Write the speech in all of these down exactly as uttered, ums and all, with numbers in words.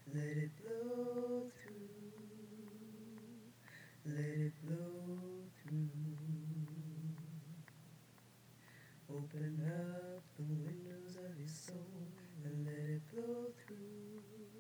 Let it blow through. Let it blow through. Open up the windows of your soul and let it blow through.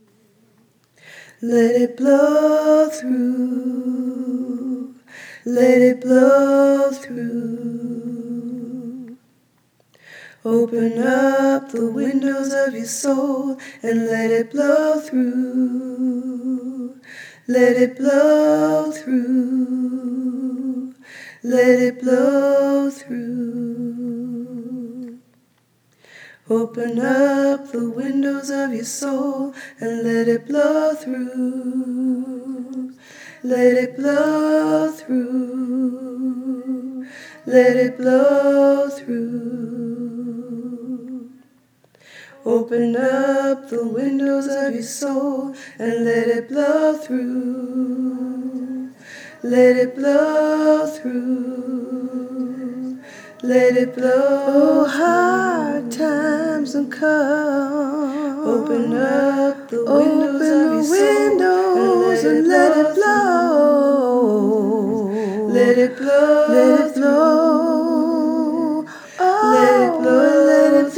Let it blow through. Let it blow through. Open up the windows of your soul and let it blow through. Let it blow through. Let it blow through. Open up the windows of your soul and let it blow through. Let it blow through. Let it blow through. Open up the windows of your soul and let it blow through. Let it blow through. Let it blow. Oh, hard times will come. Open up the windows Open of your soul and let it blow. Let it blow. Let it blow. Oh, let it blow. Let it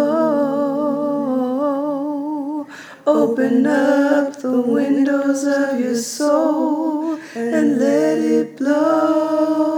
blow. Open up the windows of your soul and let it blow.